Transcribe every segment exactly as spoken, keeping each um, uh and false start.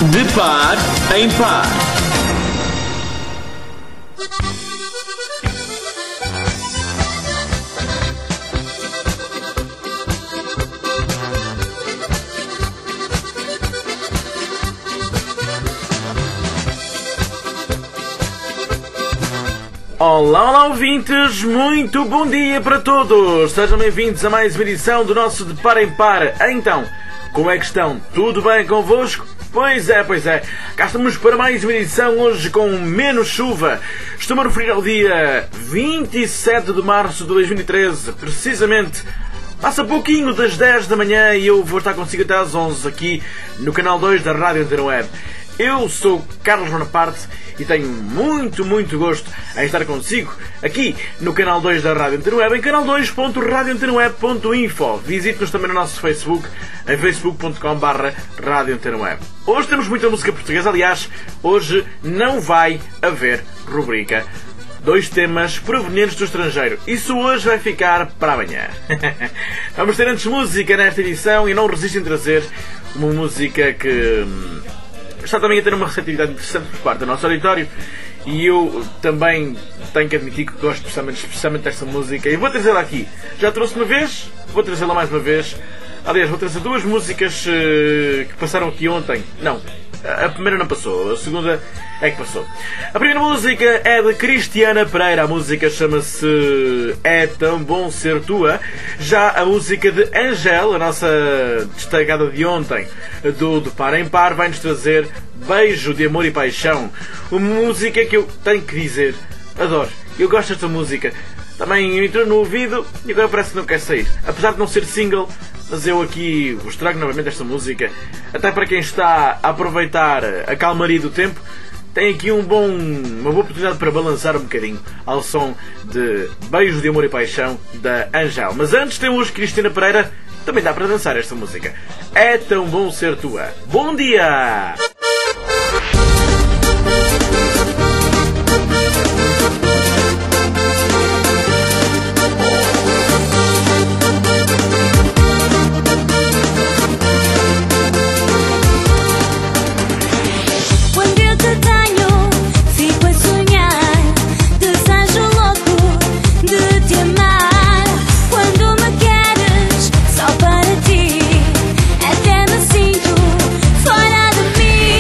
De par em par. Olá, olá ouvintes, muito bom dia para todos! Sejam bem-vindos a mais uma edição do nosso De Par em Par. Então, como é que estão? Tudo bem convosco? Pois é, pois é. Cá estamos para mais uma edição hoje com menos chuva. Estou-me a referir ao dia vinte e sete de março de dois mil e treze, precisamente. Passa pouquinho das dez da manhã e eu vou estar consigo até às onze aqui no canal dois da Rádio Antena Web. Eu sou Carlos Bonaparte e tenho muito, muito gosto em estar consigo aqui no canal dois da Rádio Antena Web, em canal dois ponto radio antena web ponto info. Visite-nos também no nosso Facebook, em facebook ponto com barra Rádio Antena Web. Hoje temos muita música portuguesa, aliás, hoje não vai haver rubrica Dois temas provenientes do estrangeiro. Isso hoje vai ficar para amanhã. Vamos ter antes música nesta edição e não resisto em trazer uma música que está também a ter uma receptividade interessante por parte do nosso auditório e eu também tenho que admitir que gosto especialmente, especialmente desta música e vou trazê-la aqui. Já trouxe uma vez, vou trazê-la mais uma vez. Aliás, vou trazer duas músicas uh, que passaram aqui ontem. Não, a primeira não passou, a segunda é que passou. A primeira música é de Cristiana Pereira, a música chama-se É Tão Bom Ser Tua. Já a música de Angel, a nossa destacada de ontem, do De Par em Par, vai-nos trazer Beijo de Amor e Paixão. Uma música que eu tenho que dizer, adoro, eu gosto desta música. Também entrou no ouvido e agora parece que não quer sair. Apesar de não ser single, mas eu aqui vos trago novamente esta música. Até para quem está a aproveitar a calmaria do tempo, tem aqui um bom, uma boa oportunidade para balançar um bocadinho ao som de Beijo de Amor e Paixão da Angel. Mas antes temos Cristiana Pereira, também dá para dançar esta música. É Tão Bom Ser Tua. Bom dia! Até me sinto fora de mim.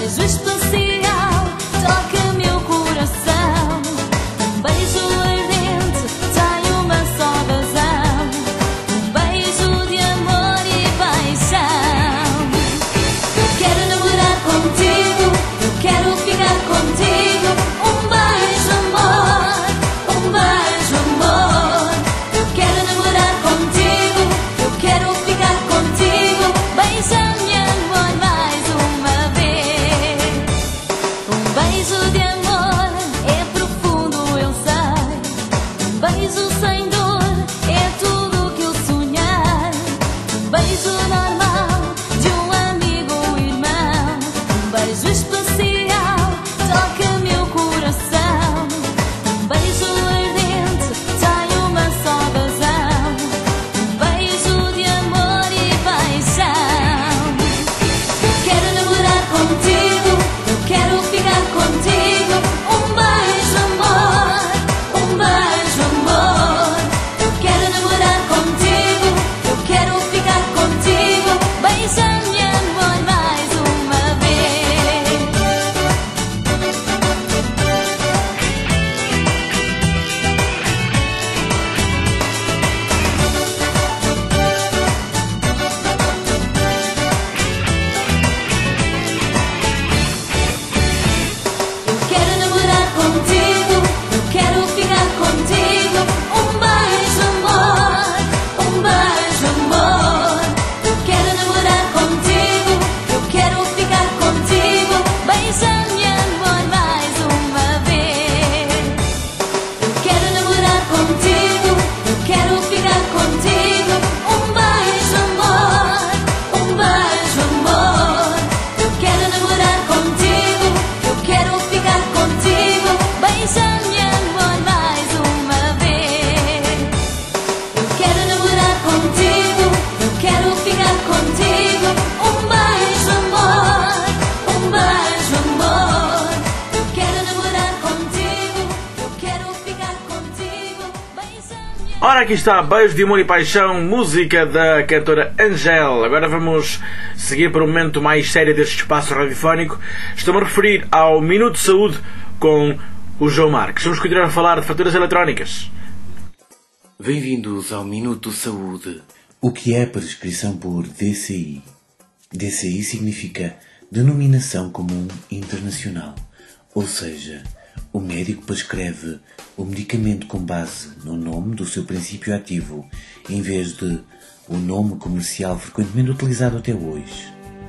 beijo especial toca meu coração. Um beijo ardente tem uma só razão. Um beijo de amor e paixão. Eu quero namorar contigo, eu quero ficar contigo. Um beijo amor, um beijo amor. Eu quero namorar contigo, eu quero ficar contigo. Beija-me amor mais uma vez. Um beijo de amor é profundo, eu sei. Um beijo sem dor é tudo que eu sonhar. Um beijo normal de um amigo ou irmão. Um beijo especial toca meu coração. Um beijo ardente tem uma só razão. Um beijo de amor e paixão. Eu quero namorar contigo, eu quero ficar contigo. Um beijo amor, um beijo amor. Eu quero namorar contigo, eu quero ficar contigo. Beija-me amor mais uma vez. Eu quero namorar contigo, eu quero ficar contigo. Um beijo amor, um beijo amor. Eu quero namorar contigo, eu quero ficar contigo. Beija-me amor mais uma vez. Eu quero namorar contigo, eu quero ficar contigo. Um beijo amor, um beijo amor. Eu quero namorar contigo, eu quero ficar contigo. Beija-me amor mais uma vez. Eu quero namorar contigo, eu quero ficar contigo. Um beijo amor, um beijo amor. Eu quero namorar contigo, eu quero ficar contigo. Beija-me. Ora, aqui está, Beijo de Amor e Paixão, música da cantora Angel. Agora vamos seguir para o momento mais sério deste espaço radiofónico. Estou-me a referir ao Minuto de Saúde com o João Marques. Vamos continuar a falar de faturas eletrónicas. Bem-vindos ao Minuto Saúde. O que é a prescrição por D C I? D C I significa Denominação Comum Internacional, ou seja, o médico prescreve o medicamento com base no nome do seu princípio ativo, em vez de o nome comercial frequentemente utilizado até hoje.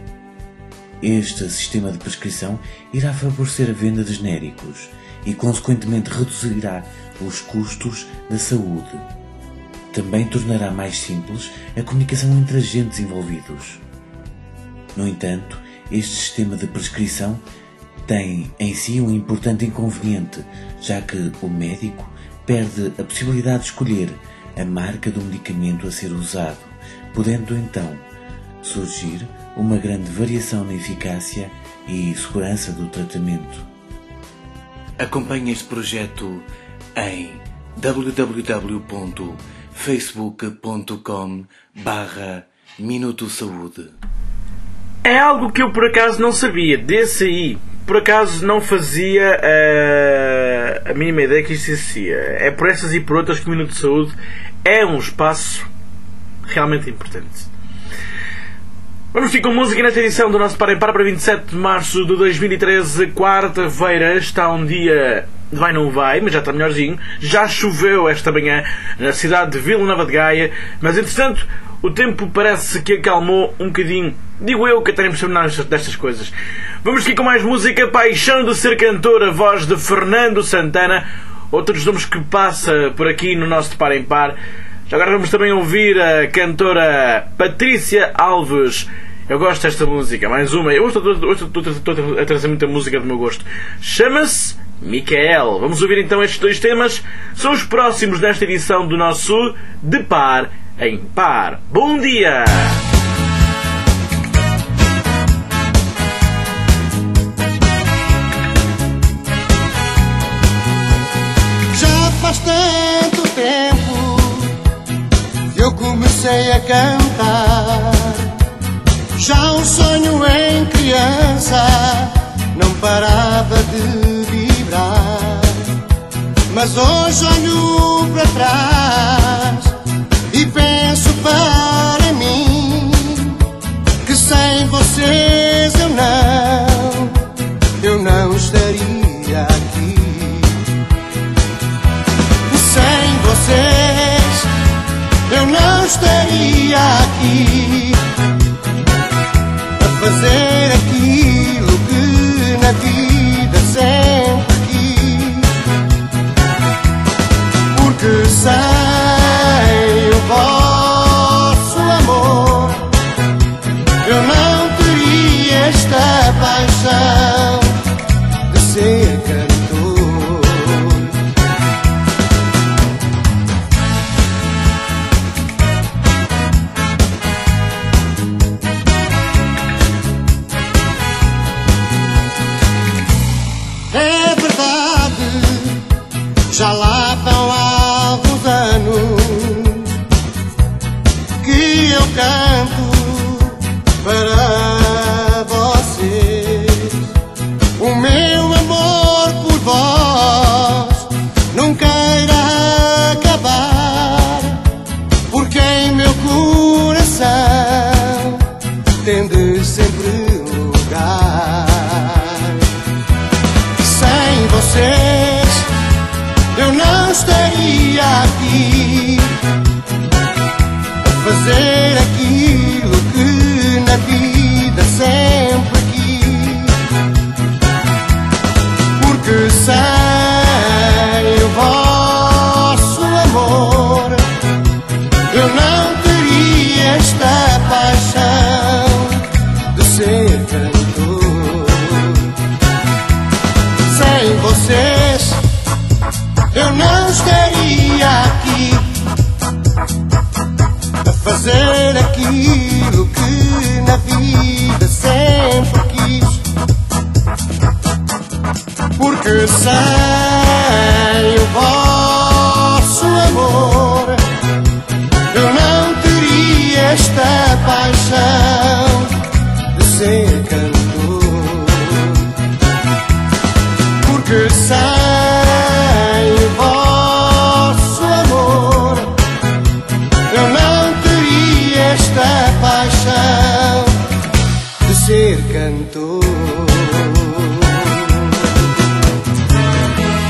Este sistema de prescrição irá favorecer a venda de genéricos e, consequentemente, reduzirá os custos da saúde. Também tornará mais simples a comunicação entre agentes envolvidos. No entanto, este sistema de prescrição tem em si um importante inconveniente, já que o médico perde a possibilidade de escolher a marca do medicamento a ser usado, podendo então surgir uma grande variação na eficácia e segurança do tratamento. Acompanhe este projeto em w w w ponto facebook ponto com barra Minuto Saúde. É algo que eu por acaso não sabia. D C I. Por acaso não fazia uh, a mínima ideia que isto existia. É por essas e por outras que o Minuto de Saúde é um espaço realmente importante. Vamos ficar com música nesta edição do nosso Para em Par para vinte e sete de março de dois mil e treze, quarta-feira. Está um dia vai não vai, mas já está melhorzinho. Já choveu esta manhã na cidade de Vila Nova de Gaia, mas entretanto o tempo parece que acalmou um bocadinho. Digo eu que até nem percebo destas coisas. Vamos aqui com mais música. Paixão de Ser Cantor, a voz de Fernando Santana. Outros nomes que passa por aqui no nosso de Par em Par. Já agora vamos também ouvir a cantora Patrícia Alves. Eu gosto desta música. Mais uma. Eu estou, estou, estou, estou a trazer muita música do meu gosto. Chama-se Micael. Vamos ouvir então estes dois temas. São os próximos nesta edição do nosso De Par em Par. Bom dia! Já faz tanto tempo que eu comecei a cantar. Já um sonho em criança Mas hoje olho para trás e penso para mim que sem vocês eu não, eu não estaria aqui. Sem vocês eu não estaria aqui a fazer aquilo que na vida sempre quis. Porque sem o vosso amor eu não teria esta paixão de ser cantor. É verdade, já lá vão alguns anos que eu canto para vocês. O meu amor por vós nunca irá acabar, porque em meu coração tende sempre lugar. Sem vocês eu não estaria aqui a fazer aquilo que na vida sempre quis. Porque sem o vosso amor eu não teria esta paixão de ser cantor. Sem vocês eu não estaria aqui a fazer aquilo que na vida sempre quis. Porque sem o vosso amor eu não teria esta paixão de ser cantor. Porque sem o vosso amor eu não teria esta paixão de ser cantor.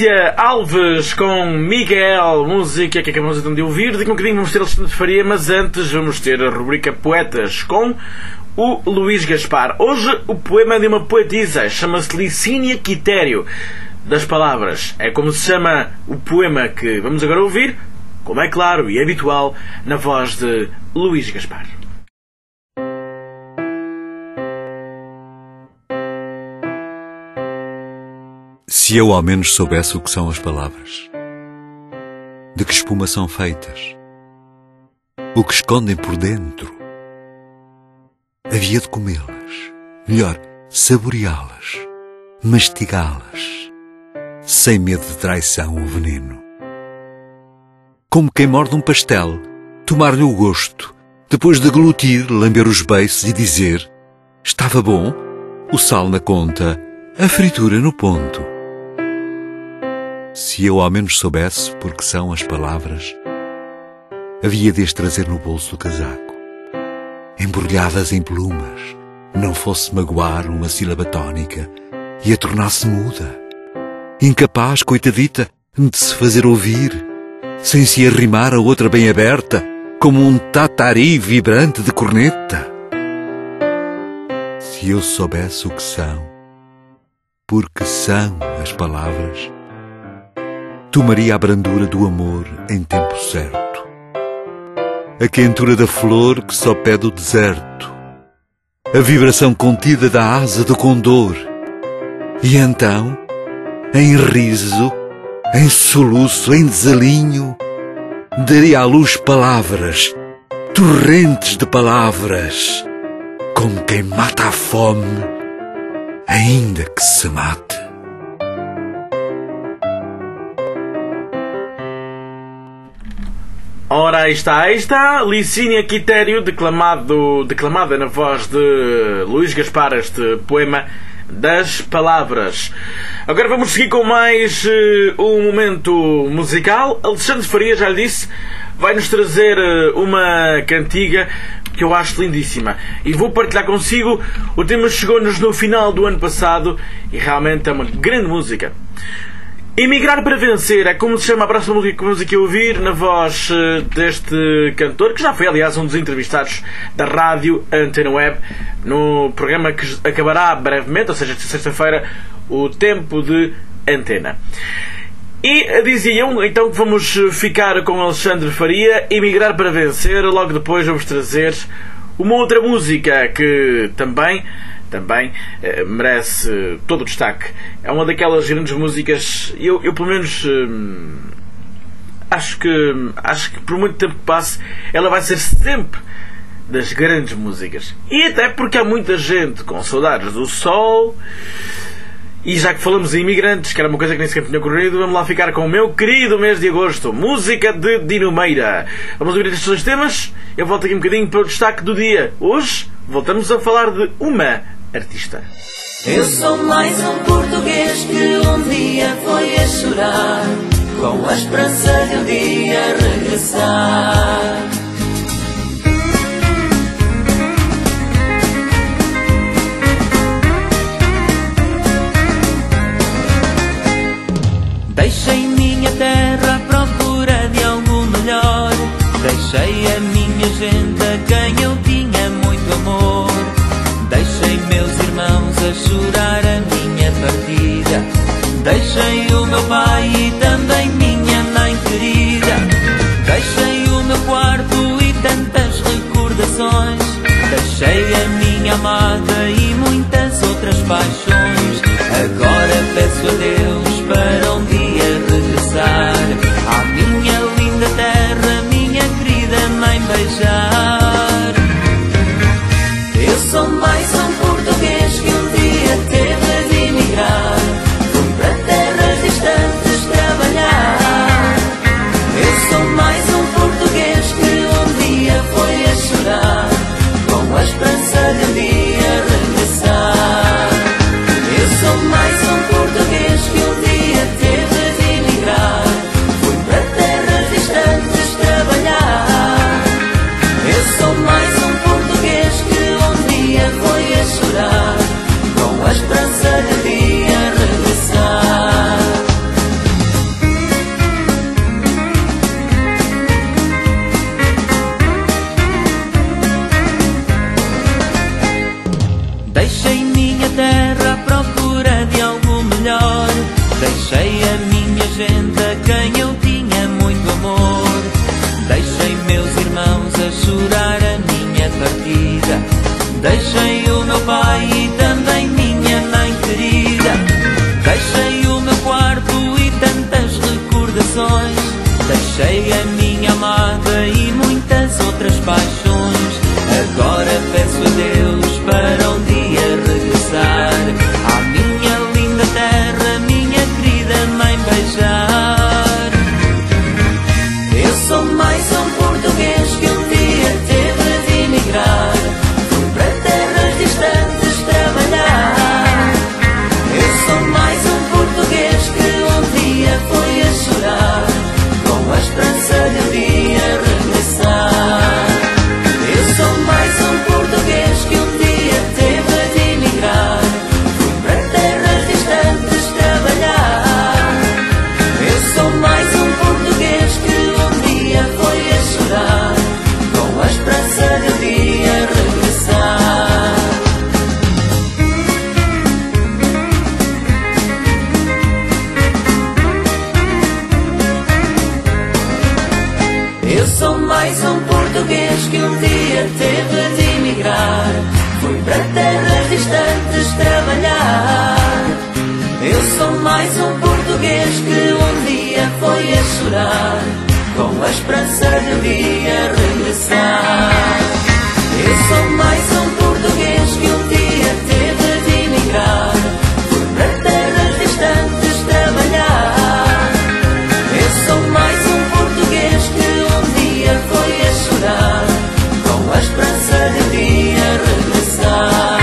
Patrícia Alves com Miguel, música que acabamos então de ouvir. Daqui a um bocadinho vamos ter Alexandre Faria, mas antes vamos ter a rubrica Poetas com o Luís Gaspar. Hoje o poema de uma poetisa, chama-se Licínia Quitério. Das palavras, é como se chama o poema que vamos agora ouvir, como é claro e habitual, na voz de Luís Gaspar. Se eu ao menos soubesse o que são as palavras, de que espuma são feitas, o que escondem por dentro, havia de comê-las, melhor, saboreá-las, mastigá-las, sem medo de traição ou veneno. Como quem morde um pastel, tomar-lhe o gosto, depois de glutir, lamber os beiços e dizer: estava bom, o sal na conta, a fritura no ponto. Se eu ao menos soubesse por que são as palavras, havia de as trazer no bolso do casaco, embrulhadas em plumas, não fosse magoar uma sílaba tónica e a tornasse muda, incapaz, coitadita, de se fazer ouvir, sem se arrimar a outra bem aberta, como um tatari vibrante de corneta. Se eu soubesse o que são, porque são as palavras, tomaria a brandura do amor em tempo certo, a quentura da flor que só pede o deserto, a vibração contida da asa do condor, e então, em riso, em soluço, em desalinho, daria à luz palavras, torrentes de palavras, como quem mata a fome, ainda que se mate. Ora, aí está, aí está, Licínia Quitério, declamado, declamada na voz de Luís Gaspar, este poema das palavras. Agora vamos seguir com mais uh, um momento musical. Alexandre Faria, já lhe disse, vai-nos trazer uh, uma cantiga que eu acho lindíssima. E vou partilhar consigo. O tema chegou-nos no final do ano passado e realmente é uma grande música. Emigrar para vencer é como se chama a próxima música que vamos aqui ouvir, na voz uh, deste cantor, que já foi, aliás, um dos entrevistados da rádio Antena Web, no programa que acabará brevemente, ou seja, esta sexta-feira, o Tempo de Antena. E diziam, então, que vamos ficar com Alexandre Faria, Emigrar para vencer. Logo depois vamos trazer uma outra música que também... também eh, merece todo o destaque. É uma daquelas grandes músicas, eu, eu pelo menos hum, acho que acho que por muito tempo que passe ela vai ser sempre das grandes músicas. E até porque há muita gente com saudades do sol. E já que falamos em imigrantes, que era uma coisa que nem sequer tinha ocorrido, vamos lá ficar com o meu querido mês de agosto, música de Dino Meira. Vamos ouvir estes dois temas. Eu volto aqui um bocadinho para o destaque do dia. Hoje voltamos a falar de uma artista. Eu sou mais um português que um dia foi a chorar, com a esperança de um dia regressar. Deixei minha terra à procura de algo melhor, deixei a minha gente a quem eu tinha muito amor. Deixei meus irmãos a chorar a minha partida, deixei o meu pai e também minha mãe querida, deixei o meu quarto e tantas recordações, deixei a minha amada e muitas outras paixões. Agora peço a Deus para um dia regressar à minha linda terra, minha querida mãe beijar. Eu sou mais um português que um dia teve de emigrar, fui para terras distantes trabalhar. minha amada e muitas outras paixões. Agora peço a Deus para um dia regressar à minha linda terra, minha querida mãe beijar. Eu sou mais um português que um dia teve de emigrar, fui para terras distantes trabalhar. Eu sou mais um português que um dia foi a chorar, com a esperança de um dia regressar. Eu sou mais um português que um dia teve de emigrar, fui para terras distantes trabalhar. Eu sou mais um português que um dia foi a chorar, com a esperança de um dia regressar. Eu sou mais um português que um dia teve de emigrar, fui para terras distantes trabalhar. Eu sou mais um português que um dia foi a chorar, com a esperança de um dia regressar. Eu sou mais um português que um dia teve de emigrar, fui para terras distantes trabalhar. Eu sou mais um português que um dia foi a chorar, com a esperança de um dia regressar.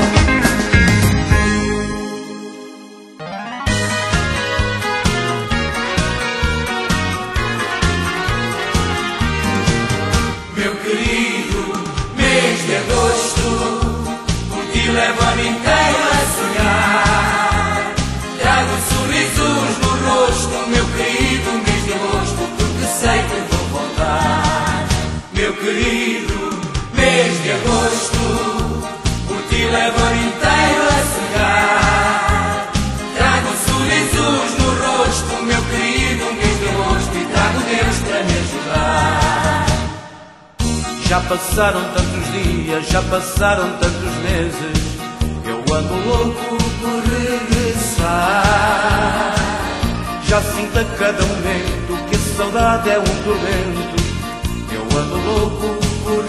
Meu querido mês de agosto, por ti levo ano inteiro a sonhar. Trago sorrisos no rosto, meu querido mês de agosto, porque sei que vou voltar. Meu querido mês de agosto, por ti levo ano inteiro a sonhar. Trago sorrisos no rosto, meu querido mês de agosto, e trago Deus para me ajudar. Já passaram tantos dias, já passaram tantos meses, eu ando louco por regressar. Já sinto a cada momento que a saudade é um tormento, eu ando louco por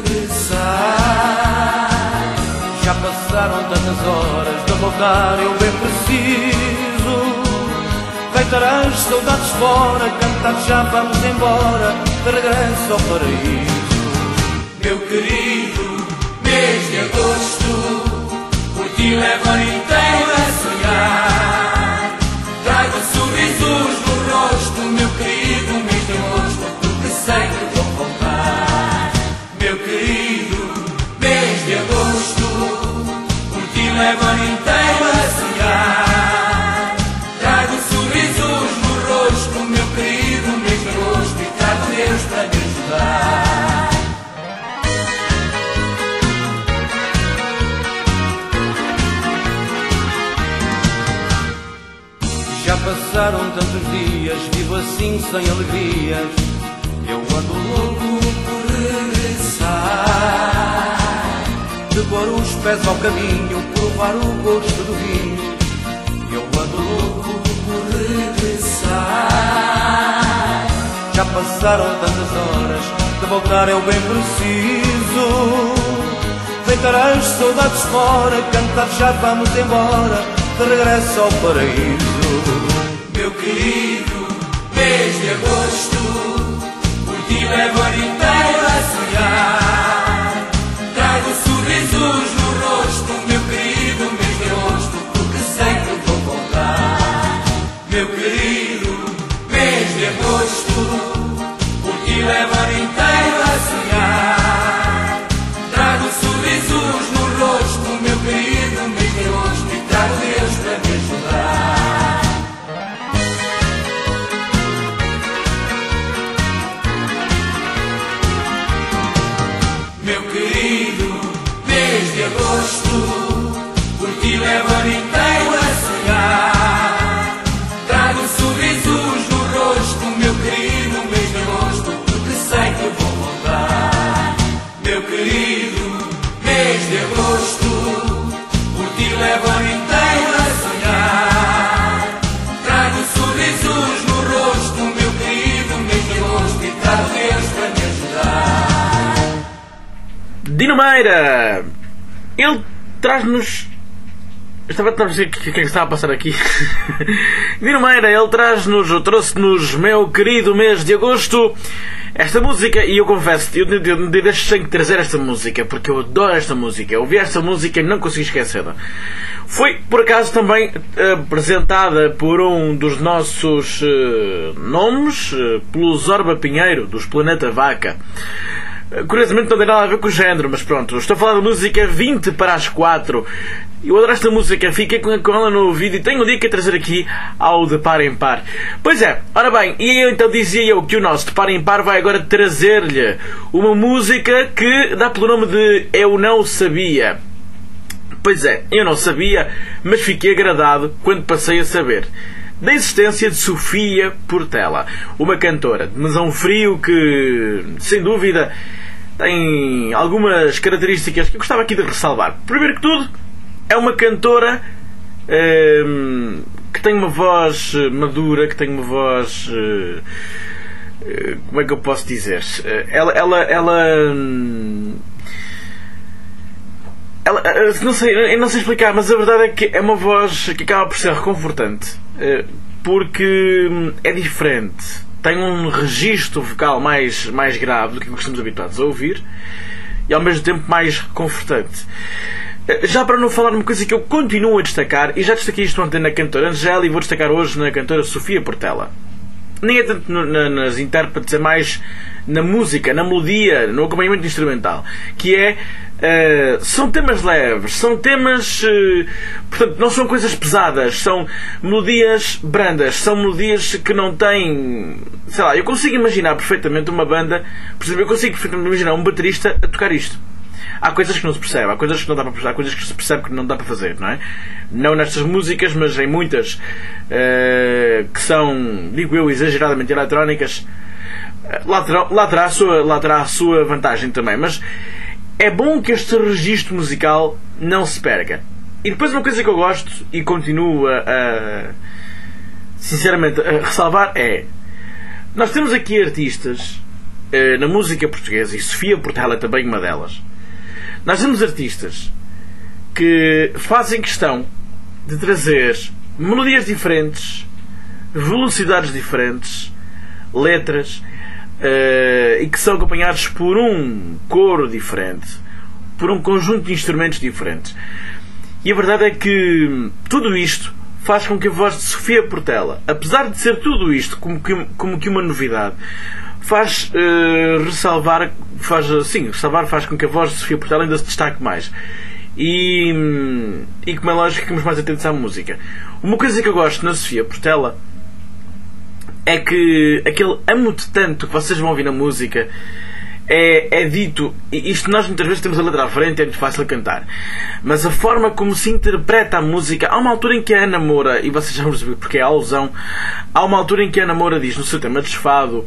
regressar. Já passaram tantas horas de voltar, eu bem preciso deitar as saudades fora, cantar já vamos embora, de regresso ao paraíso. Meu querido mês de agosto, por ti levo ano inteiro a sonhar. Trago sorrisos no rosto, meu querido mês de agosto, porque sei que vou voltar. Meu querido mês de agosto, por ti levo ano inteiro a sonhar. Trago sorrisos no rosto, meu querido mês de agosto, e trago Deus para me ajudar. Já passaram tantos dias, vivo assim sem alegrias, eu ando louco por regressar. De pôr os pés ao caminho, provar o gosto do vinho, eu ando louco por regressar. Já passaram tantas horas, de voltar eu bem preciso deitar as saudades fora, cantar já vamos embora, de regresso ao paraíso. Meu querido mês de agosto, por ti levo ano inteiro a sonhar. Trago sorrisos no rosto, meu querido mês de agosto, porque sei que vou voltar. Meu querido mês de agosto, por ti levo ano inteiro a sonhar. Trago sorrisos no rosto, meu querido mês de agosto, e trago Deus para me ajudar. Meu querido mês de agosto, por ti levo ano inteiro a sonhar. Trago sorrisos no rosto, meu querido mês de agosto, porque sei que vou voltar. Meu querido mês de agosto, por ti levo ano inteiro a sonhar. Trago sorrisos no rosto, meu querido mês de agosto, e trago Dino Meira, ele traz-nos... Eu estava a dizer o que é que estava a passar aqui. Dino Meira, ele traz-nos, trouxe-nos, meu querido mês de agosto, esta música, e eu confesso, eu deixei de trazer esta música, porque eu adoro esta música. Eu ouvi esta música e não consegui esquecê-la. Foi, por acaso, também apresentada por um dos nossos uh, nomes, uh, pelo Zorba Pinheiro, dos Planeta Vaca. Curiosamente não tem nada a ver com o género, mas pronto, estou a falar da música vinte para as quatro. Eu adoro esta música, fiquei com ela no ouvido e tenho um dia que a trazer aqui ao De Par em Par. Pois é, ora bem, e eu, então dizia eu que o nosso De Par em Par vai agora trazer-lhe uma música que dá pelo nome de Eu Não Sabia. Pois é, eu não sabia, mas fiquei agradado quando passei a saber da existência de Sofia Portela, uma cantora de Mesão Frio que, sem dúvida, tem algumas características que eu gostava aqui de ressalvar. Primeiro que tudo, é uma cantora hum, que tem uma voz madura, que tem uma voz... Hum, como é que eu posso dizer? Ela... ela, ela hum, Ela, não sei, eu não sei explicar, mas a verdade é que é uma voz que acaba por ser reconfortante, porque é diferente, tem um registro vocal mais, mais grave do que estamos habituados a ouvir e ao mesmo tempo mais reconfortante. Já para não falar uma coisa que eu continuo a destacar, e já destaquei isto ontem na cantora Angéla e vou destacar hoje na cantora Sofia Portela. Nem é tanto no, na, nas intérpretes, é mais na música, na melodia, no acompanhamento instrumental, que é uh, são temas leves, são temas uh, portanto, não são coisas pesadas, são melodias brandas, são melodias que não têm, sei lá, eu consigo imaginar perfeitamente uma banda, por exemplo, eu consigo perfeitamente imaginar um baterista a tocar isto. Há coisas que não se percebe, há coisas que não dá para, há coisas que se percebe que não dá para fazer, não é? Não nestas músicas, mas em muitas uh, que são, digo eu, exageradamente eletrónicas. Lá terá, lá, terá a sua, lá terá a sua vantagem também, mas é bom que este registro musical não se perca. E depois uma coisa que eu gosto e continuo a, a sinceramente a ressalvar é: nós temos aqui artistas uh, na música portuguesa, e Sofia Portela é também uma delas. Nós temos artistas que fazem questão de trazer melodias diferentes, velocidades diferentes, letras, uh, e que são acompanhados por um coro diferente, por um conjunto de instrumentos diferentes. E a verdade é que tudo isto faz com que a voz de Sofia Portela, apesar de ser tudo isto como que, como que uma novidade, faz uh, ressalvar, faz, sim, ressalvar faz com que a voz de Sofia Portela ainda se destaque mais. E, e como é lógico, ficamos mais atentos à música. Uma coisa que eu gosto na Sofia Portela é que aquele amo-te tanto que vocês vão ouvir na música é, é dito, e isto nós muitas vezes temos a letra à frente, é muito fácil cantar, mas a forma como se interpreta a música, há uma altura em que a Ana Moura, e vocês já vão perceber porque é a alusão, há uma altura em que a Ana Moura diz no seu tema Desfado,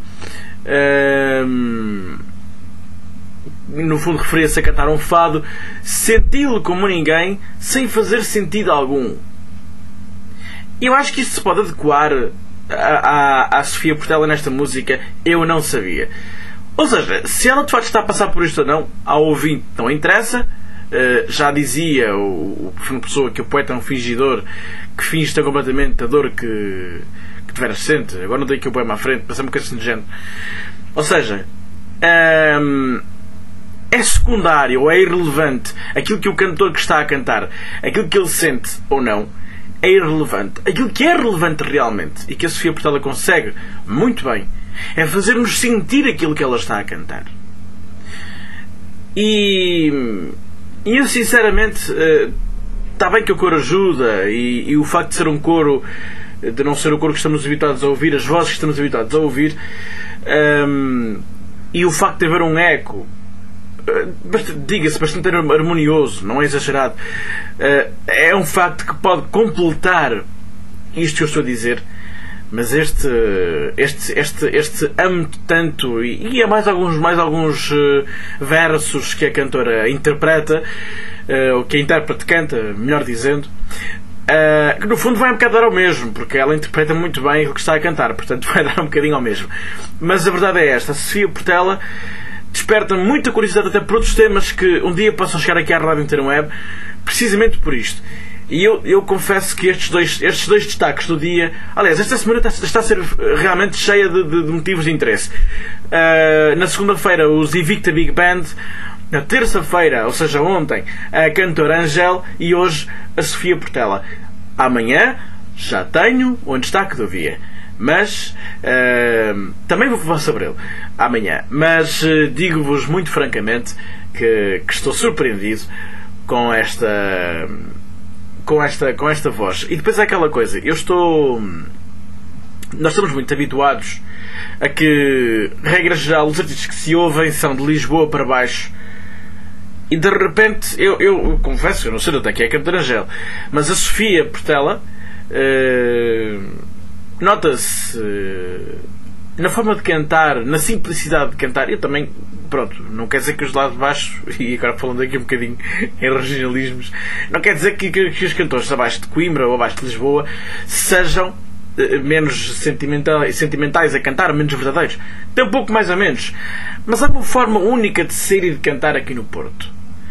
hum, no fundo referia-se a cantar um fado, senti-lo como ninguém, sem fazer sentido algum. Eu acho que isto se pode adequar à, à, à Sofia Portela nesta música. Eu não sabia. Ou seja, se ela de facto está a passar por isto ou não, ao ouvinte não interessa. Uh, já dizia o, o Fernando Pessoa que o poeta é um fingidor que finge ter completamente a dor que, que tiveras sente. Agora não tenho aqui o poema à frente, passamos um bocadinho assim de género. Ou seja, um, é secundário ou é irrelevante aquilo que o cantor que está a cantar, aquilo que ele sente ou não, é irrelevante. Aquilo que é relevante realmente e que a Sofia Portela consegue muito bem é fazer-nos sentir aquilo que ela está a cantar. E, e eu sinceramente, está bem que o coro ajuda, e, e o facto de ser um coro, de não ser o coro que estamos habituados a ouvir, as vozes que estamos habituados a ouvir, um, e o facto de haver um eco, diga-se, bastante harmonioso, não é exagerado, é um facto que pode completar isto que eu estou a dizer. Mas este este este este amo-te tanto, e, e é mais alguns mais alguns uh, versos que a cantora interpreta, uh, ou que a intérprete canta, melhor dizendo, uh, que no fundo vai um bocado dar ao mesmo, porque ela interpreta muito bem o que está a cantar, portanto vai dar um bocadinho ao mesmo. Mas a verdade é esta: a Sofia Portela desperta muita curiosidade até por outros temas que um dia possam chegar aqui à Rádio Interweb, precisamente por isto. E eu, eu confesso que estes dois, estes dois destaques do dia... Aliás, esta semana está, está a ser realmente cheia de, de, de motivos de interesse. Uh, na segunda-feira, os Invicta Big Band. Na terça-feira, ou seja, ontem, a cantora Angel. E hoje, a Sofia Portela. Amanhã, já tenho um destaque do dia. Mas, uh, também vou sabê-lo amanhã. Mas uh, digo-vos muito francamente que, que estou surpreendido com esta... Com esta, com esta voz. E depois é aquela coisa, eu estou... Nós estamos muito habituados a que, regra geral, os artistas que se ouvem são de Lisboa para baixo. E de repente, eu, eu confesso, eu não sei de onde é que é a cantora Angel, mas a Sofia Portela uh, nota-se uh, na forma de cantar, na simplicidade de cantar. Eu também, pronto, não quer dizer que os de lá de baixo, e agora falando aqui um bocadinho em regionalismos, não quer dizer que, que, que os cantores abaixo de Coimbra ou abaixo de Lisboa sejam uh, menos sentimentais, sentimentais a cantar, menos verdadeiros. Tem um pouco mais ou menos. Mas há uma forma única de ser e de cantar aqui no Porto.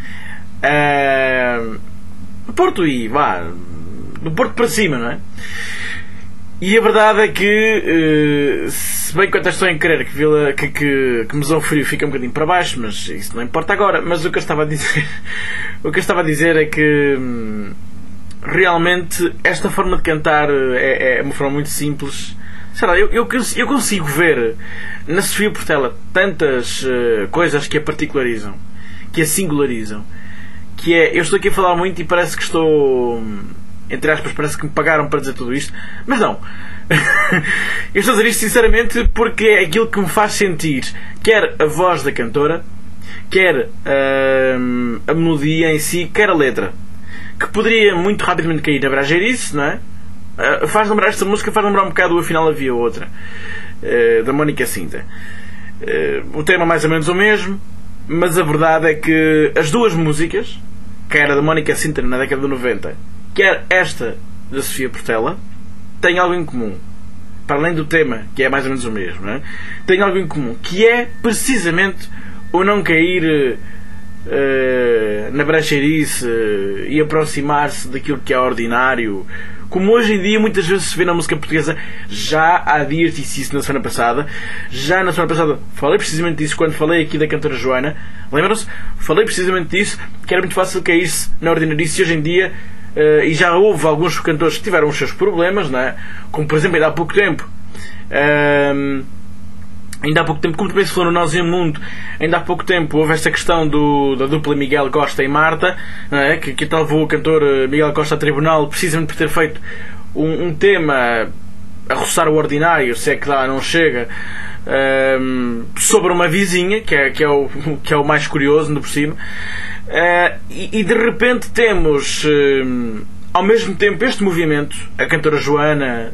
Uh, Porto e, vá, do Porto para cima, não é? E a verdade é que, uh, se bem que até estou em querer que, Vila, que, que, que Mesão Frio fica um bocadinho para baixo, mas isso não importa agora. Mas o que eu estava a dizer, o que eu estava a dizer é que hum, realmente esta forma de cantar é, é uma forma muito simples. Sei lá, eu, eu, eu consigo ver na Sofia Portela tantas uh, coisas que a particularizam, que a singularizam, que é, eu estou aqui a falar muito e parece que estou, entre aspas, parece que me pagaram para dizer tudo isto, mas não. Eu estou a dizer isto sinceramente porque é aquilo que me faz sentir, quer a voz da cantora, quer uh, a melodia em si, quer a letra, que poderia muito rapidamente cair na brajeirice, não é? Uh, faz lembrar esta música, faz lembrar um bocado o Afinal Havia Outra, uh, da Mónica Sinta. Uh, o tema é mais ou menos o mesmo, mas a verdade é que as duas músicas, quer a da Mónica Sinta na década de noventa, quer esta da Sofia Portela, têm algo em comum. Para além do tema, que é mais ou menos o mesmo, não é? Têm algo em comum, que é precisamente o não cair uh, na bracheirice uh, e aproximar-se daquilo que é ordinário. Como hoje em dia muitas vezes se vê na música portuguesa. Já há dias disse isso na semana passada. Já na semana passada falei precisamente disso quando falei aqui da cantora Joana. Lembram-se? Falei precisamente disso, que era muito fácil cair-se na ordinarice. Hoje em dia, uh, e já houve alguns cantores que tiveram os seus problemas, não é? Como por exemplo ainda há pouco tempo uh, ainda há pouco tempo, como também se falou no Nós e o Mundo, ainda há pouco tempo houve esta questão do, da dupla Miguel Costa e Marta, não é? que, que levou o cantor Miguel Costa a tribunal precisamente por ter feito um, um tema a roçar o ordinário, se é que lá não chega, um, sobre uma vizinha, que é, que, é o, que é o mais curioso, no por cima, uh, e, e de repente temos um, ao mesmo tempo este movimento, a cantora Joana,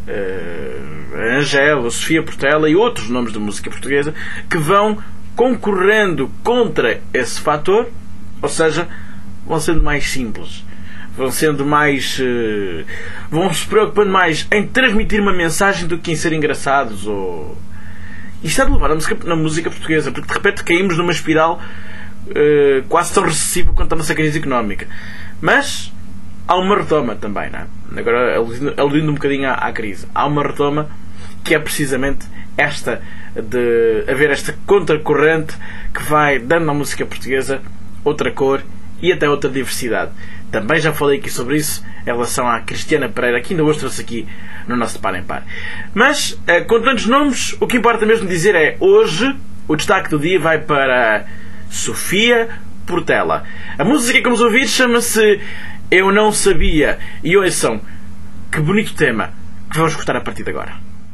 a Angel, a Sofia Portela e outros nomes da música portuguesa que vão concorrendo contra esse fator, ou seja, vão sendo mais simples, vão sendo mais uh, vão se preocupando mais em transmitir uma mensagem do que em ser engraçados. Ou isto é de levar na música, na música portuguesa, porque de repente caímos numa espiral uh, quase tão recessiva quanto a nossa crise económica. Mas há uma retoma também, não é? Agora aludindo, aludindo um bocadinho à, à crise, há uma retoma que é precisamente esta de haver esta contracorrente que vai dando à música portuguesa outra cor e até outra diversidade. Também já falei aqui sobre isso em relação à Cristiana Pereira, que ainda hoje trouxe aqui no nosso Par em Par. Mas, com tantos nomes, o que importa mesmo dizer é, hoje, o destaque do dia vai para Sofia Portela. A música que vamos ouvir chama-se Eu Não Sabia. E ouçam, que bonito tema que vamos escutar a partir de agora.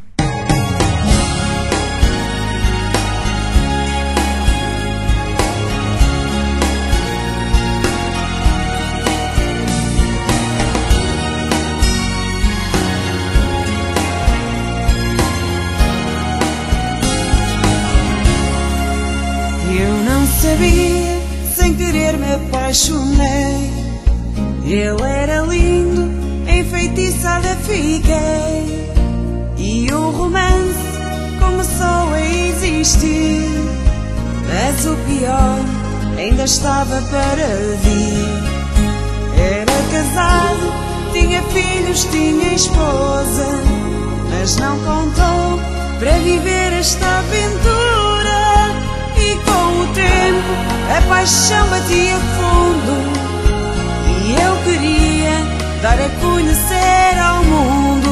Sabia, sem querer me apaixonei. Ele era lindo, enfeitiçada fiquei. E o romance começou a existir. Mas o pior pior ainda estava para vir. Era casado, tinha filhos, tinha esposa, mas não contou para viver esta aventura. E com o tempo a paixão batia fundo, e eu queria dar a conhecer ao mundo.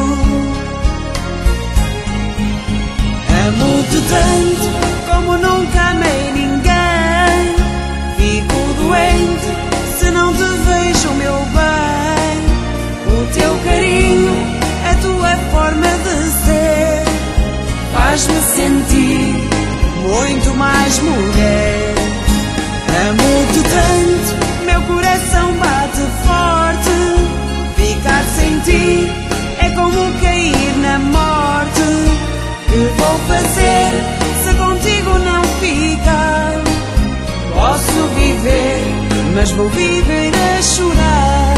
Amo-te tanto como nunca amei ninguém. Fico doente se não te vejo, meu bem. O teu carinho, a tua forma de ser, faz-me sentir muito mais mulher. Amo-te tanto, meu coração bate forte. Ficar sem ti é como cair na morte. Que vou fazer se contigo não ficar? Posso viver, mas vou viver a chorar.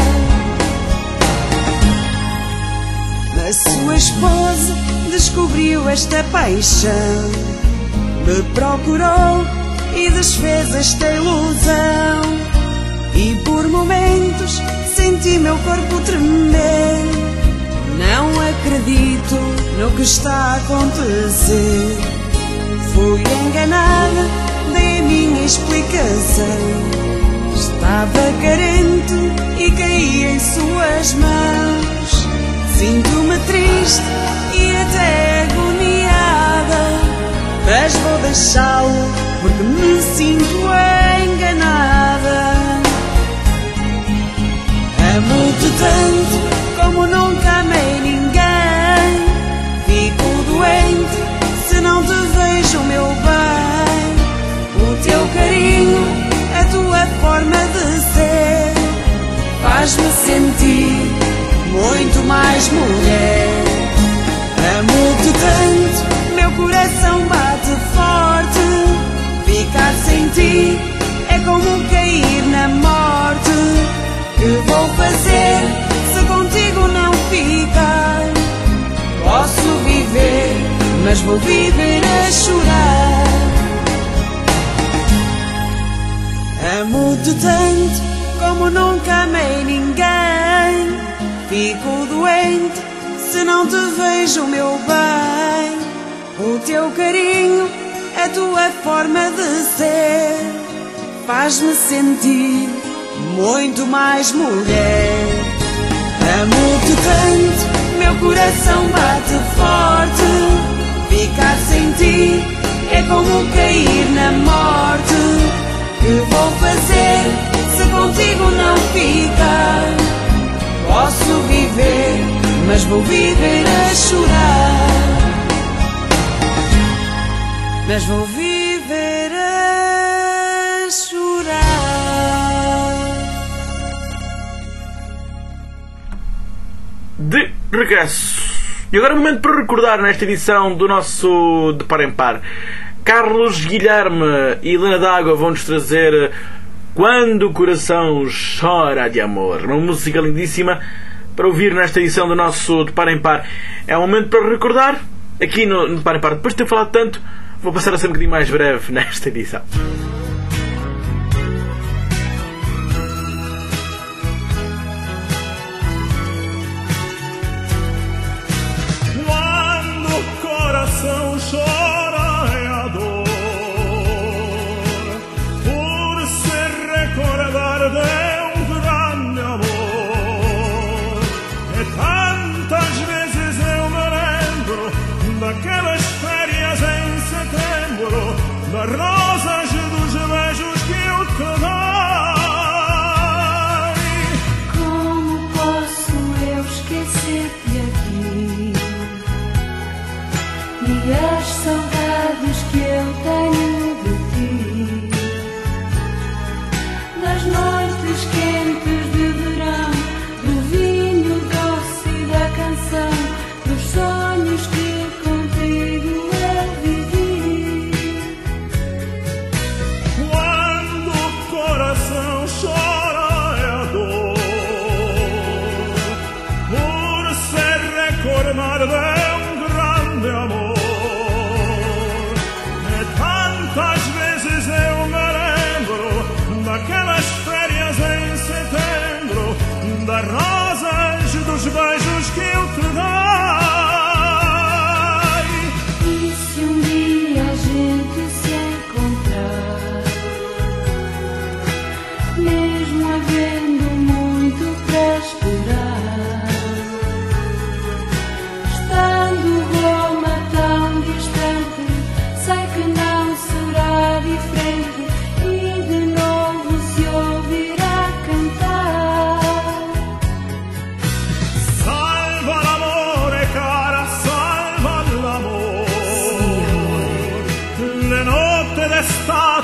A sua esposa descobriu esta paixão, me procurou e desfez esta ilusão. E por momentos senti meu corpo tremer. Não acredito no que está a acontecer. Fui enganada, dei a minha explicação. Estava carente e caí em suas mãos. Sinto-me triste e até agoniada, mas vou deixá-lo porque me sinto enganada. Amo-te tanto como nunca amei ninguém. Fico doente se não te vejo, meu bem. O teu carinho, a tua forma de ser, faz-me sentir muito mais mulher. Amo-te tanto, meu coração bate forte. Ficar sem ti é como cair na morte. Que vou fazer se contigo não ficar? Posso viver, mas vou viver a chorar. Amo-te tanto como nunca amei ninguém. Fico doente se não te vejo, meu bem. O teu carinho, a tua forma de ser, faz-me sentir muito mais mulher. Amo-te tanto, meu coração bate forte. Ficar sem ti é como cair na morte. Que vou fazer se contigo não ficar? Posso viver, mas vou viver a chorar. Mas vou viver a chorar. De regresso. E agora é o momento para recordar nesta edição do nosso De Par em Par. Carlos Guilherme e Helena D'Água vão-nos trazer Quando o Coração Chora de Amor. Uma música lindíssima para ouvir nesta edição do nosso De Par em Par. É um momento para recordar aqui no De Par em Par. Depois de ter falado tanto, vou passar a ser um bocadinho mais breve nesta edição. Chora é a dor por se recordar de um grande amor. E tantas vezes eu me lembro daquelas férias em setembro, das rosas do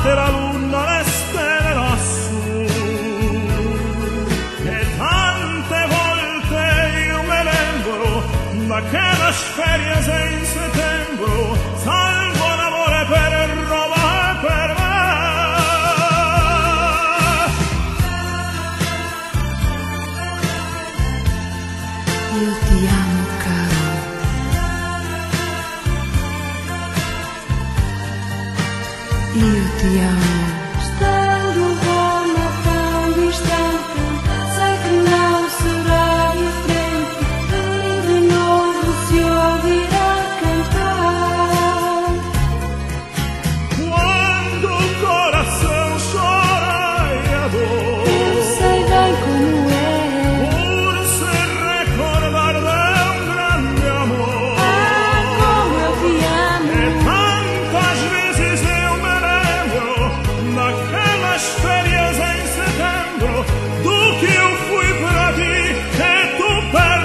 batte la luna le stelle lassù. E tante volte io me lembro da che las ferias in settembre salvo l'amore per Roma e per me. Io ti amo, caro. Io ti amo. Estando Roma tão distante, sei que não será diferente. De novo se ouvirá cantar. Quando o coração chora e a dor, Eu sei bem como é. por se recordar de um grande amor. Ah, como eu te amo. E tantas vezes eu me lembro daquelas férias em setembro, do que eu fui para ti e tu para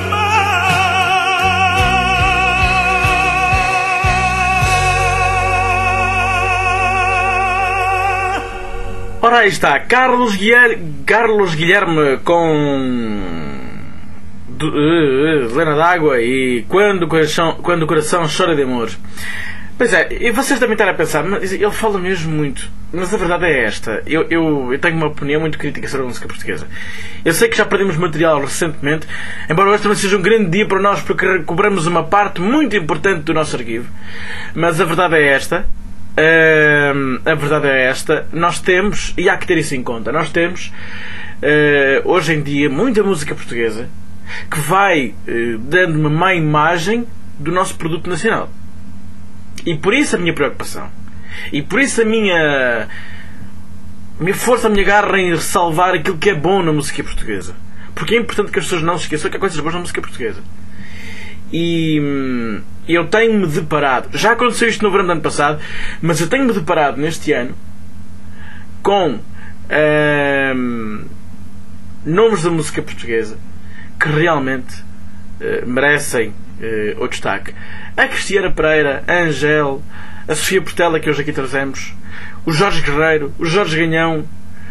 mim. Ora, aí está, Carlos Guilherme, Carlos Guilherme com do- uh, uh, Lena d'Água e quando o, coração, quando o coração chora de amor. Pois é, e vocês devem estar a pensar, mas ele fala mesmo muito. Mas a verdade é esta, eu, eu, eu tenho uma opinião muito crítica sobre a música portuguesa. Eu sei que já perdemos material recentemente, embora hoje também seja um grande dia para nós porque recobramos uma parte muito importante do nosso arquivo. Mas a verdade é esta. Hum, a verdade é esta, nós temos, e há que ter isso em conta, nós temos uh, hoje em dia muita música portuguesa que vai uh, dando uma má imagem do nosso produto nacional. E por isso a minha preocupação, e por isso a minha, a minha força, a minha garra em ressalvar aquilo que é bom na música portuguesa. Porque é importante que as pessoas não se esqueçam que há coisas boas na música portuguesa. E hum, eu tenho-me deparado, já aconteceu isto no verão do ano passado, mas eu tenho-me deparado neste ano com hum, nomes da música portuguesa que realmente uh, merecem uh, o destaque. A Cristiana Pereira, a Angel, a Sofia Portela, que hoje aqui trazemos, o Jorge Guerreiro, o Jorge Ganhão,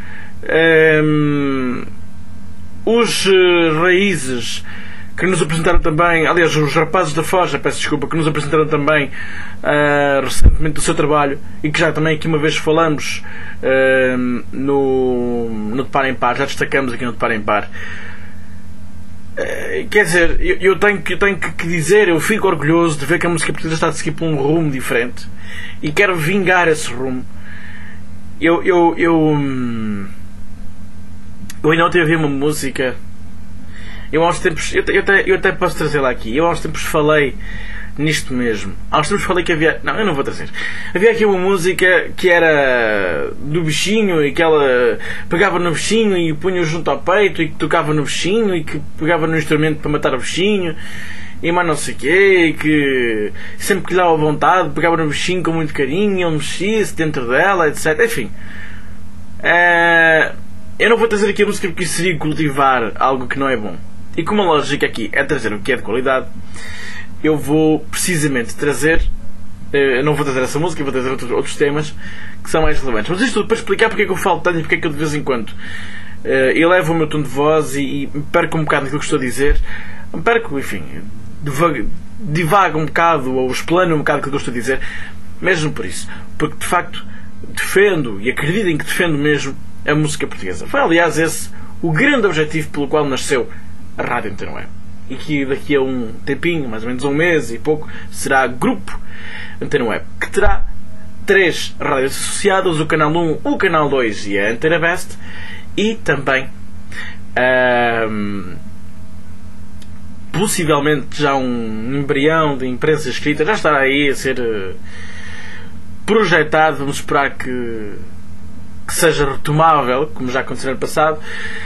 hum, os uh, Raízes, que nos apresentaram também, aliás, os Rapazes da Forja, peço desculpa, que nos apresentaram também uh, recentemente o seu trabalho e que já também aqui uma vez falamos uh, no, no De Par em Par, já destacamos aqui no De Par em Par. Uh, quer dizer, eu, eu tenho, que, eu tenho que dizer, eu fico orgulhoso de ver que a música portuguesa está a seguir por um rumo diferente e quero vingar esse rumo. Eu, eu, eu, hum, eu ainda ontem ouvi uma música. Eu há uns tempos, eu, eu, até, eu até posso trazê-la aqui. Eu há uns tempos falei nisto mesmo. Há uns tempos falei que havia. Não, eu não vou trazer. Havia aqui uma música que era do bichinho e que ela pegava no bichinho e punha-o junto ao peito e que tocava no bichinho e que pegava no instrumento para matar o bichinho e mais não sei o quê. E que sempre que lhe dava vontade pegava no bichinho com muito carinho e ele mexia-se dentro dela, etcétera. Enfim. Uh, eu não vou trazer aqui a música porque isso seria cultivar algo que não é bom. E como a lógica aqui é trazer o que é de qualidade, eu vou precisamente trazer, eu não vou trazer essa música, vou trazer outros, outros temas que são mais relevantes. Mas isto tudo para explicar porque é que eu falo tanto e porque é que eu de vez em quando uh, elevo o meu tom de voz e, e me perco um bocado naquilo que estou a dizer. Me perco, enfim, divago, divago um bocado ou explano um bocado aquilo que eu estou a dizer, mesmo por isso. Porque de facto defendo e acreditem que defendo mesmo a música portuguesa. Foi aliás esse o grande objetivo pelo qual nasceu a Rádio Antena Web. E que daqui a um tempinho, mais ou menos um mês e pouco, será Grupo Antena Web, que terá três rádios associadas, o Canal um, o Canal dois e a Antena Best, e também um, possivelmente já um embrião de imprensa escrita, já estará aí a ser uh, projetado. Vamos esperar que, que seja retomável, como já aconteceu no ano passado.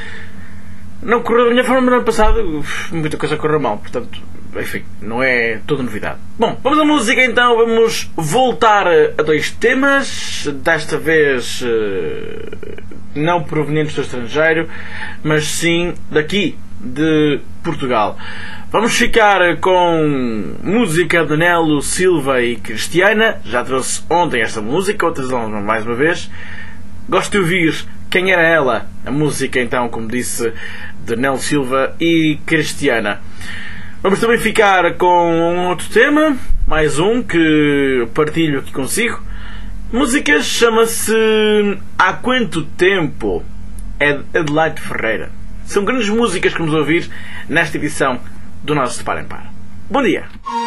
Não correu da minha forma no ano passado, muita coisa correu mal, portanto, enfim, não é toda novidade. Bom, vamos à música então, vamos voltar a dois temas, desta vez não provenientes do estrangeiro, mas sim daqui, de Portugal. Vamos ficar com música de Nelo Silva e Cristiana. Já trouxe ontem esta música, outras mais uma vez. Gosto de ouvir Quem Era Ela, a música então, como disse, de Nelo Silva e Cristiana. Vamos também ficar com um outro tema, mais um que partilho aqui consigo. A música chama-se Há Quanto Tempo, é de Adelaide Ferreira. São grandes músicas que vamos ouvir nesta edição do nosso De Par em Par. Bom dia!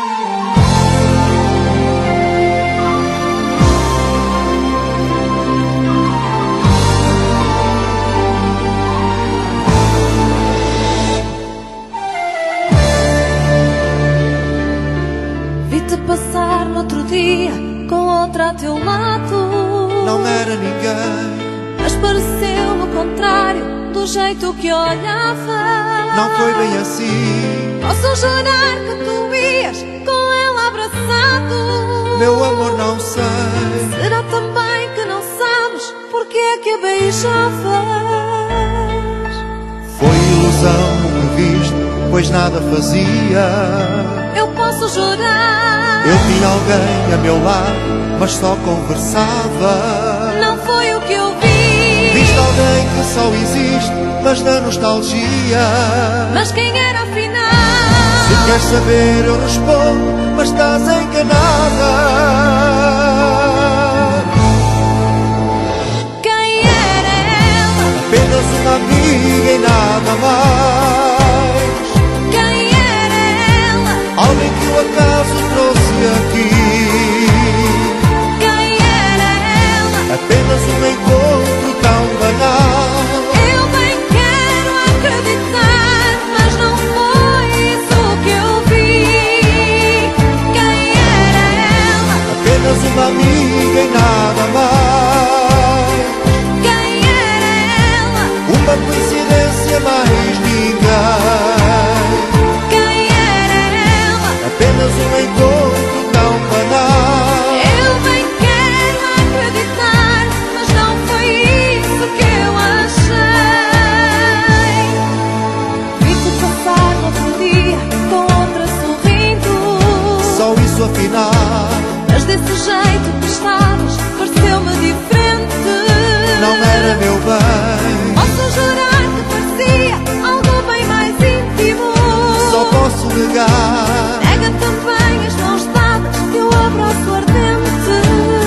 Vi-te passar no outro dia com outra a teu lado. Não era ninguém, mas pareceu-me o contrário do jeito que olhava. não foi bem assim. Posso jurar que tu ias com ela abraçado. Meu amor, não sei. Será também que não sabes porque é que a beijavas? Foi ilusão, nunca viste, pois nada fazia. Eu posso jurar. Eu tinha alguém a meu lado, mas só conversava. Não foi o que eu vi. Viste alguém que só existe, mas na nostalgia. Mas quem era afinal? Se queres saber eu respondo, mas estás enganada. Quem era ela? Apenas uma amiga e nada mais. Quem era ela? Alguém que o acaso trouxe aqui. Quem era ela? Apenas um encontro tão banal. Eu bem quero acreditar, mas não foi isso que eu vi. Quem era ela? Apenas uma amiga e nada mais. Quem era ela? Uma coincidência, mais ninguém. Quem era ela? Apenas um encontro tão banal. Eu bem quero acreditar, mas não foi isso que eu achei. Vi-te passar no outro dia com outra sorrindo. Só isso afinal. Mas desse jeito que estavas, pareceu-me diferente. Não era meu bem. Posso jurar que parecia algo bem mais íntimo. Só posso negar. Nega também as mãos dadas, teu abraço ardente.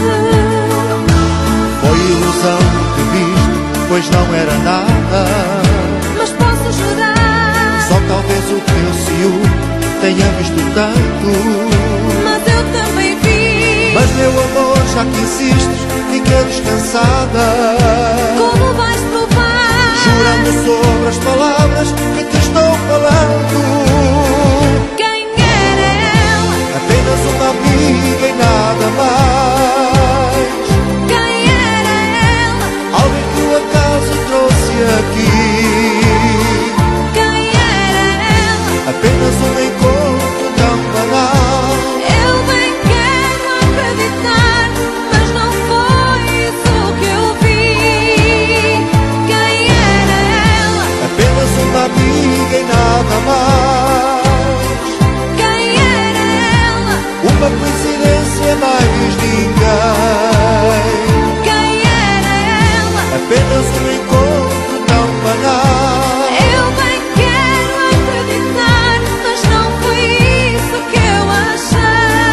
Foi ilusão que viste, pois não era nada. Mas posso jurar. Só talvez o teu ciúme tenha visto tanto. Mas eu também vi. Mas meu amor, já que insistes, fica descansada. Como vais provar? Jurando sobre as palavras que te estou falando. Quem era ela? Apenas uma amiga e nada mais. Quem era ela? Alguém que o acaso trouxe aqui. Quem era ela? Apenas um encontro tão banal. Eu bem quero acreditar, mas não foi isso que eu vi. Quem era ela? Apenas uma amiga e nada mais. Quem era ela? Uma coincidência, mais ninguém. Quem era ela? Apenas um encontro tão banal. Eu bem quero acreditar, mas não foi isso que eu achei.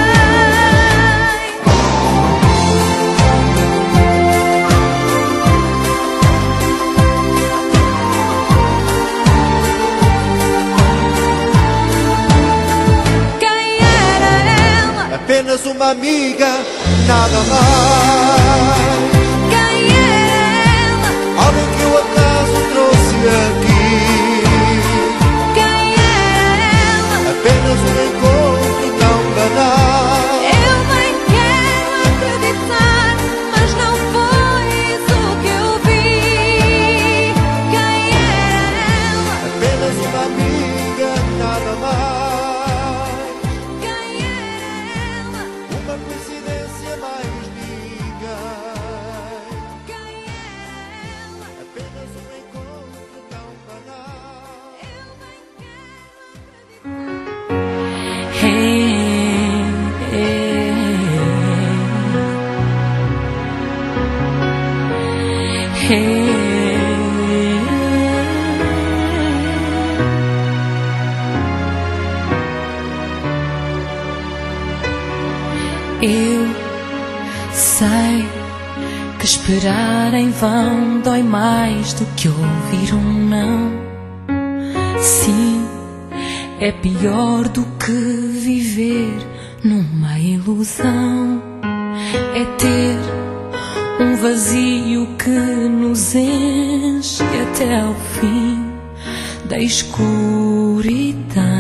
Quem era ela? Apenas uma amiga, nada mais. Quem era ela? Alguém que o acaso trouxe aqui. Quem era ela? Apenas um encontro tão banal. Eu bem quero acreditar, mas não foi isso que eu vi. Quem era ela? Apenas uma amiga, nada mais. Quem era ela? Uma coincidência, mais ninguém. Eu sei que esperar em vão dói mais do que ouvir um não. Sim, é pior do que viver numa ilusão. É ter um vazio que nos enche até ao fim da escuridão.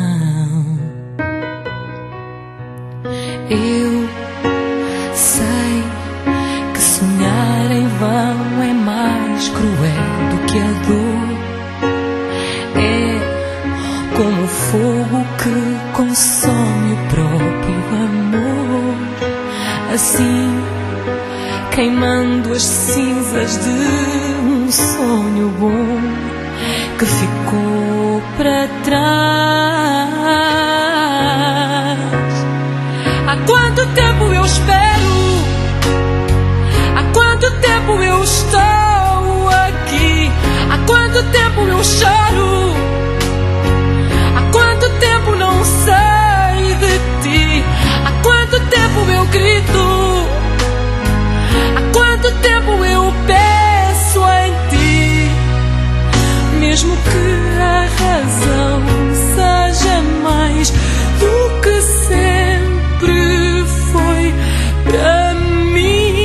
Eu sei que sonhar em vão é mais cruel do que a dor. É como o fogo que consome o próprio amor. Assim, queimando as cinzas de um sonho bom que ficou para trás. Há quanto tempo eu espero? Há quanto tempo eu estou aqui? Há quanto tempo eu choro? Há quanto tempo não sei de ti? Há quanto tempo eu grito? Há quanto tempo eu penso em ti? Mesmo que a razão seja mais do que sempre foi para mim.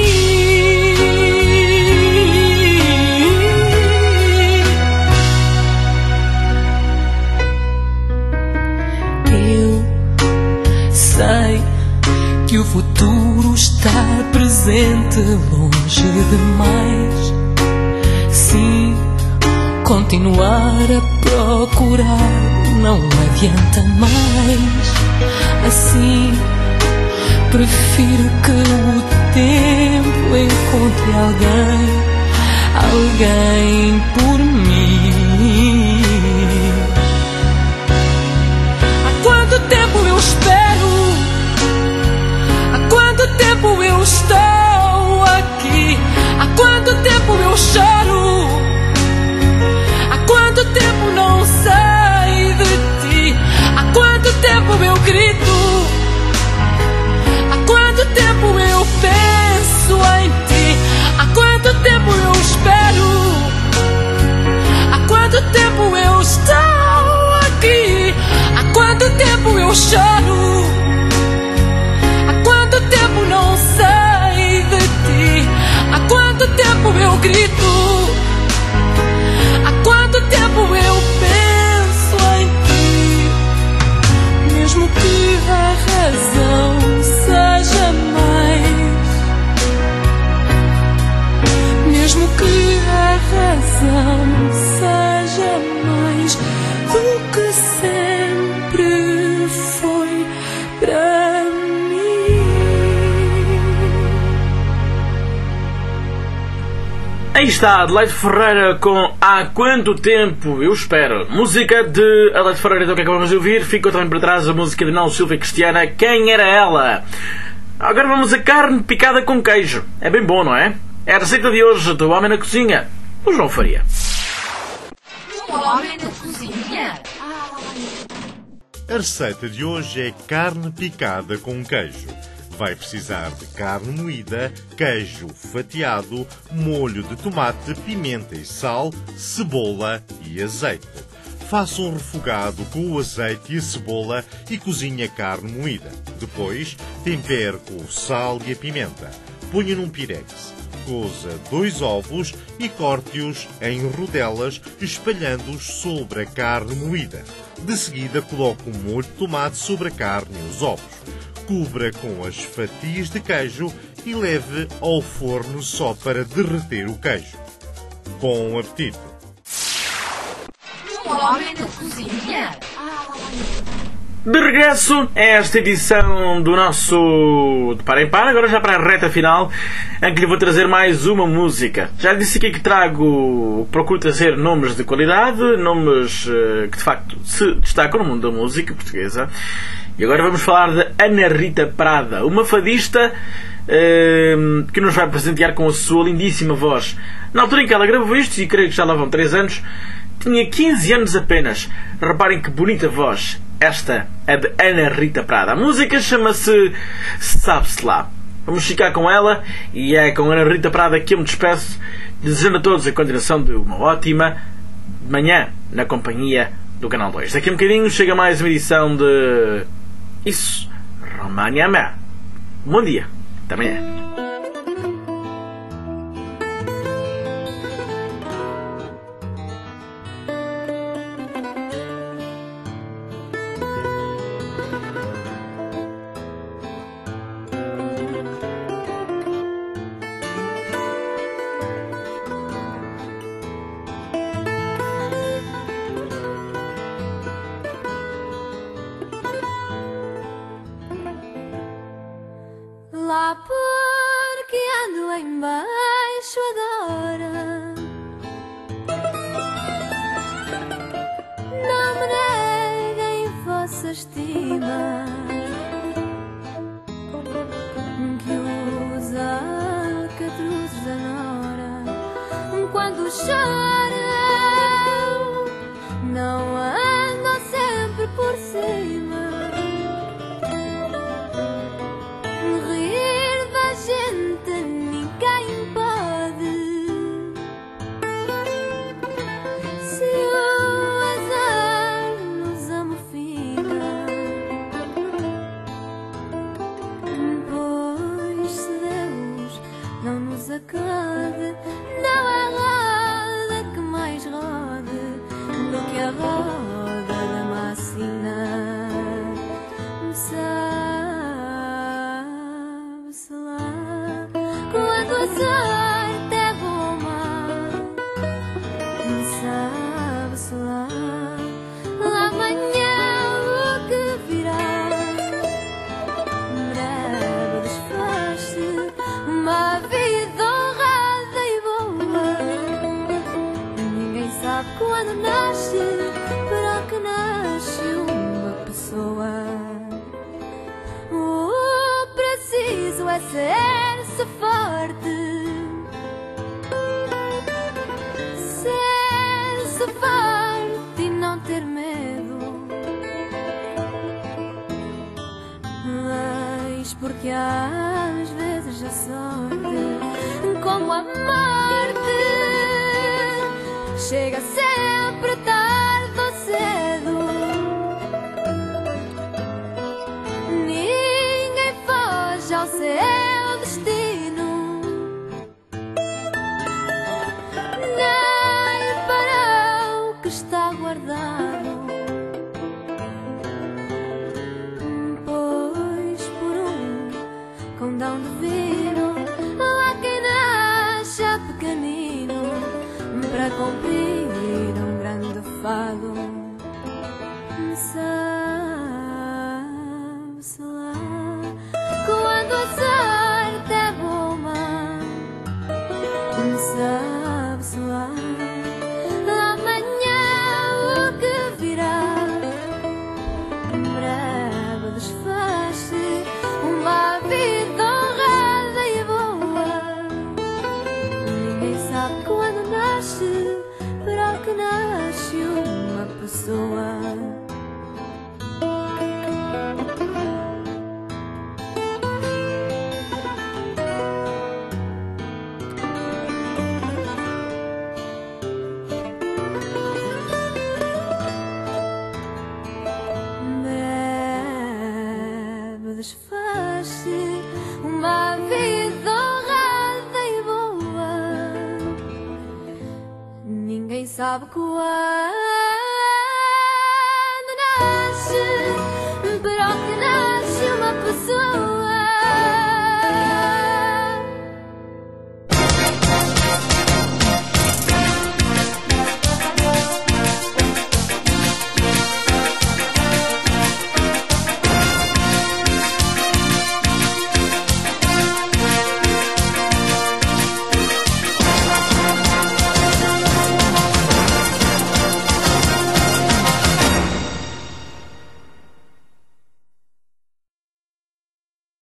Eu sei que o futuro está presente longe demais. Sim, continuar a procurar não adianta mais. Assim, prefiro que o tempo encontre alguém, alguém por mim. Há quanto tempo eu espero? Há quanto tempo eu estou aqui? Há quanto tempo eu choro? Há quanto tempo não sei de ti? Há quanto tempo eu grito? Há quanto tempo eu penso em ti? Há quanto tempo eu espero? Há quanto tempo eu estou aqui? Há quanto tempo eu choro? Há quanto tempo não sei de ti? Há quanto tempo eu grito? Há quanto tempo eu penso em ti? Mesmo que a razão seja mais, mesmo que a razão seja mais do que sempre foi para mim. Aí está, Adelaide Ferreira com Há Quanto Tempo Eu Espero. Música de Adelaide Ferreira, então o que é que vamos ouvir? Ficou também para trás a música de Nau Silva e Cristiana, Quem Era Ela? Agora vamos a carne picada com queijo. É bem bom, não é? É a receita de hoje do Homem na Cozinha, o João Faria. O Homem na Cozinha. A receita de hoje é carne picada com queijo. Vai precisar de carne moída, queijo fatiado, molho de tomate, pimenta e sal, cebola e azeite. Faça um refogado com o azeite e a cebola e cozinhe a carne moída. Depois, tempere com o sal e a pimenta. Ponha num pirex. Coza dois ovos e corte-os em rodelas, espalhando-os sobre a carne moída. De seguida, coloque o molho de tomate sobre a carne e os ovos. Cubra com as fatias de queijo e leve ao forno só para derreter o queijo. Bom apetite! O Homem na Cozinha. De regresso a esta edição do nosso de Para em Par, agora já para a reta final, em que lhe vou trazer mais uma música. Já disse aqui que trago, procuro trazer nomes de qualidade, nomes uh, que de facto se destacam no mundo da música portuguesa. E agora vamos falar de Ana Rita Prada, uma fadista uh, que nos vai presentear com a sua lindíssima voz. Na altura em que ela gravou isto, e creio que já lá vão três anos, tinha quinze anos apenas. Reparem que bonita voz. Esta é de Ana Rita Prada. A música chama-se Sabe-se Lá. Vamos ficar com ela, e é com Ana Rita Prada que eu me despeço, desejando a todos a continuação de uma ótima manhã na companhia do Canal dois. Daqui a um bocadinho chega mais uma edição de Isso, România Mé. Bom dia, até amanhã. Lá porque ando embaixo da hora, não me neguem vossa estima, que os alcatruzes da nora, quando choram, não andam sempre por cima. Gente, ninguém pode. Se o azar nos amofina, pois se Deus não nos acode, não há roda que mais rode do que a roda da macina. Quando a sorte é boa, sabe-se lá, lá amanhã o que virá. Breve desfaz-se uma vida honrada e boa. Ninguém sabe quando nasce, para que nasce uma pessoa. O preciso é ser-se forte, ser-se forte e não ter medo. Mas porque às vezes a sorte, como a morte, chega sempre tarde ou cedo. Ninguém foge ao seu destino, nem para o que está guardado. Pois por um condão divino, há quem nasce pequenino para cumprir um grande fado. Sabe-se lá, quando a sorte é boa, sabe-se lá, amanhã o que virá. Breve desfaz-se uma vida honrada e boa. Ninguém sabe quando nasce, para que nasce uma pessoa. Desfaz-se uma vida honrada e boa. Ninguém sabe quando nasce, para o que nasce.